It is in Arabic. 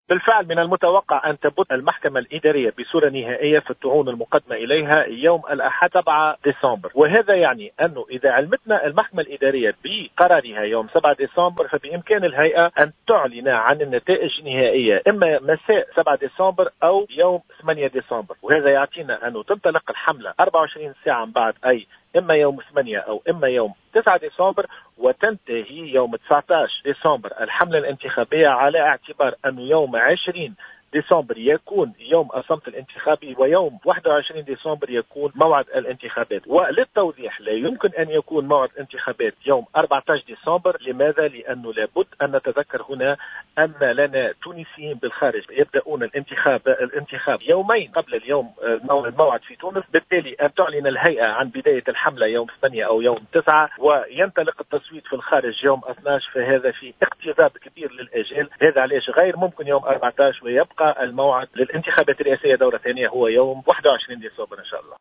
بالفعل من المتوقع أن تبت المحكمة الإدارية بصورة نهائية في الطعون المقدمة إليها يوم الأحد 7 ديسمبر، وهذا يعني أنه إذا علمتنا المحكمة الإدارية بقرارها يوم 7 ديسمبر فبإمكان الهيئة أن تعلن عن النتائج النهائية إما مساء 7 ديسمبر أو يوم 8 ديسمبر، وهذا يعطينا أنه تنطلق الحملة 24 ساعة من بعد، أي إما يوم 8 أو إما يوم 9 ديسمبر، وتنتهي يوم 19 ديسمبر الحملة الانتخابية، على اعتبار أنه يوم 20 ديسمبر يكون يوم الصمت الانتخابي ويوم 21 ديسمبر يكون موعد الانتخابات. وللتوضيح، لا يمكن أن يكون موعد الانتخابات يوم 14 ديسمبر. لماذا؟ لأنه لابد أن نتذكر هنا أن لنا تونسيين بالخارج يبدأون الانتخاب يومين قبل اليوم الموعد في تونس، بالتالي أن تعلن الهيئة عن بداية الحملة يوم 8 أو يوم 9 وينطلق التصويت في الخارج يوم 12، فهذا في اقتضاب كبير للأجال. هذا علاش غير ممكن يوم 14 ويبقى الموعد للانتخابات الرئاسية دورة ثانية هو يوم 21 ديسمبر إن شاء الله.